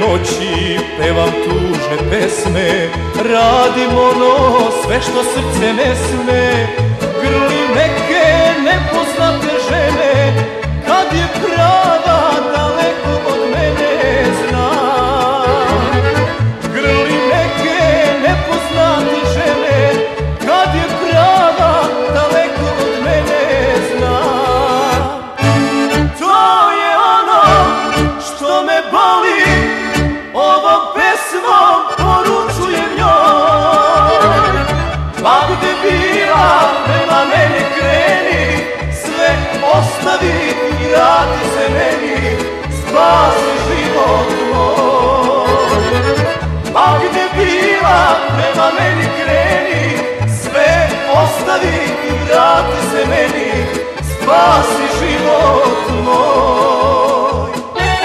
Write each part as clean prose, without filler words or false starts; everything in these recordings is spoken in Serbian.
noći pevam tužne pesme, radim ono sve što srce ne sme. Grli neke nepoznate žene, kad je prava daleko od mene znam. Grli neke nepoznate žene, kad je prava daleko od mene znam. To je ono što me boli, ovom pesmom poručujem njoj. Pa gde bila, prema meni kreni, sve ostavi i vrati se meni, spasi život moj. Pa gde bila, prema meni kreni, sve ostavi i vrati se meni, spasi život moj.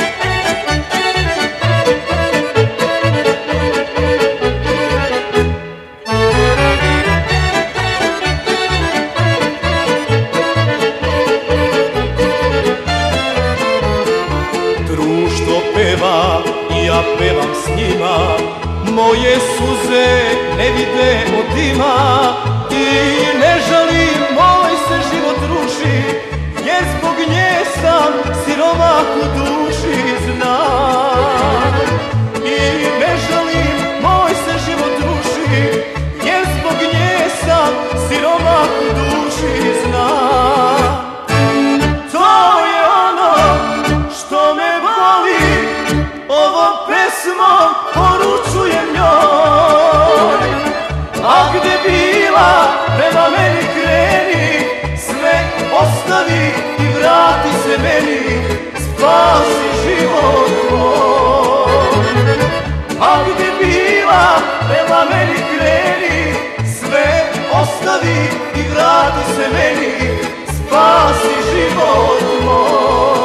Društvo peva i ja pevam s njima, moje suze ne vide od dima. I ne žalim, moj se život ruši, jer zbog nje sam siromah u duši znam. I ne žalim, moj se život ruši, jer zbog nje sam siromah u duši znam. To je ono što me boli, ovom pesmom poručujem njoj. A gde bila, prema meni kreni, sve ostavi i vrati se meni, spasi život moj. A gde bila, prema meni kreni, sve ostavi i vrati se meni, spasi život moj.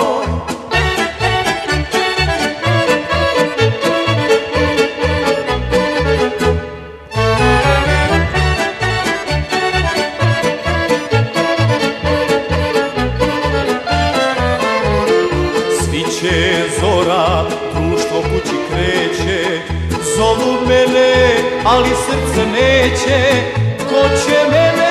Sviće zora, društvo kući kreće, zovu mene, ali srce neće. Ko će mene